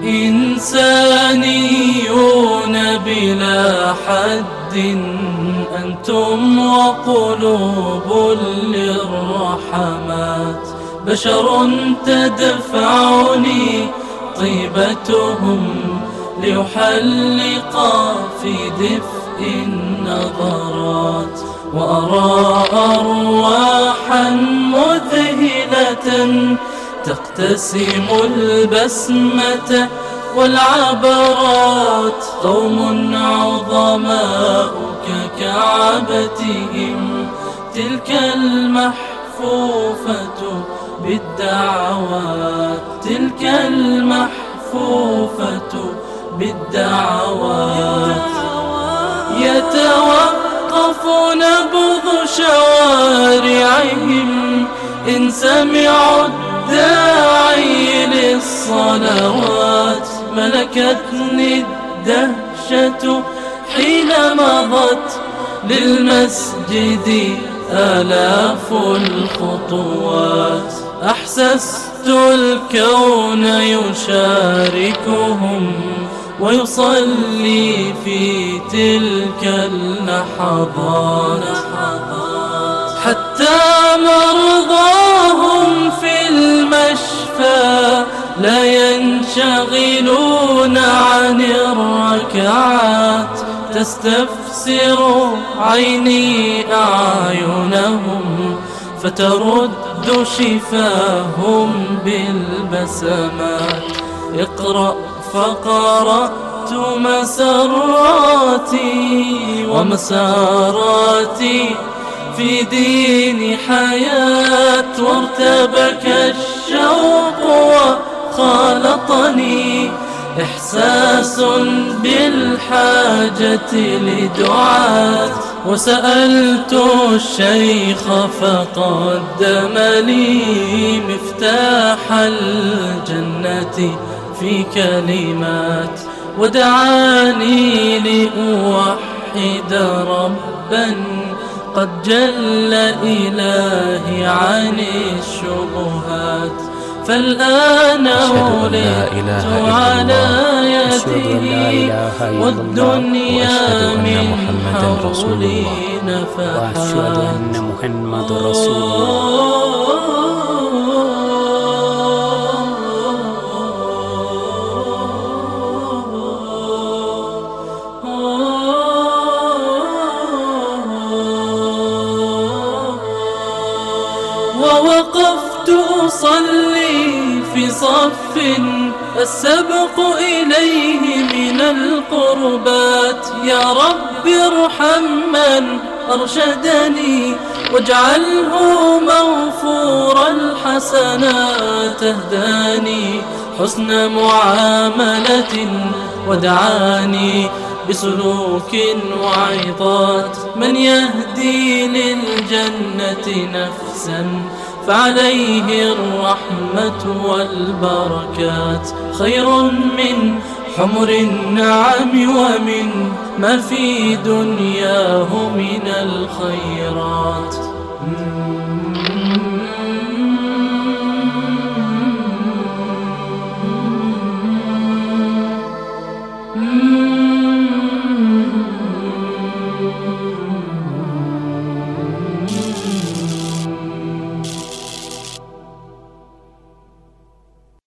إنسانيون بلا حد أنتم وقلوب للرحمات، بشر تدفعني طيبتهم ليحلق في دفء النظرات، وأرى أرواحا مذهلة تقتسم البسمة والعبرات، قوم عظماء ككعبتهم تلك المحفوفة بالدعوات، تلك المحفوفة بالدعوات. يتوقف نبض شوارعهم إن سمعوا الداعي للصلوات، ملكتني الدهشة حين مضت للمسجد آلاف الخطوات، أحسست الكون يشاركهم ويصلي في تلك اللحظات، حتى مرضاهم في المشفى لا ينشغلون عن الركعات، تستفسر عيني أعينهم فترد شفاهم بالبسمات. اقرأ فقرأت مسراتي ومساراتي في دين حياة، وارتبك الشوق وخالطني إحساس بالحاجة لدعاة، وسألت الشيخ فقدم لي مفتاح الجنة في كلمات، ودعاني لأوحد ربا قد جل إلهي عن الشبهات، فالآن ولدت على يده والدنيا من حولي نفحات. وأشهد أن محمد رسول الله. ووقفت أصلي في صف السبق إليه من القربات، يا رب ارحم من أرشدني واجعله موفور الحسنات، اهداني حسن معاملة ودعاني بسلوك وعظات، من يهدي للجنة نفسا فعليه الرحمة والبركات، خير من حمر النعم ومن ما في دنياه من الخيرات.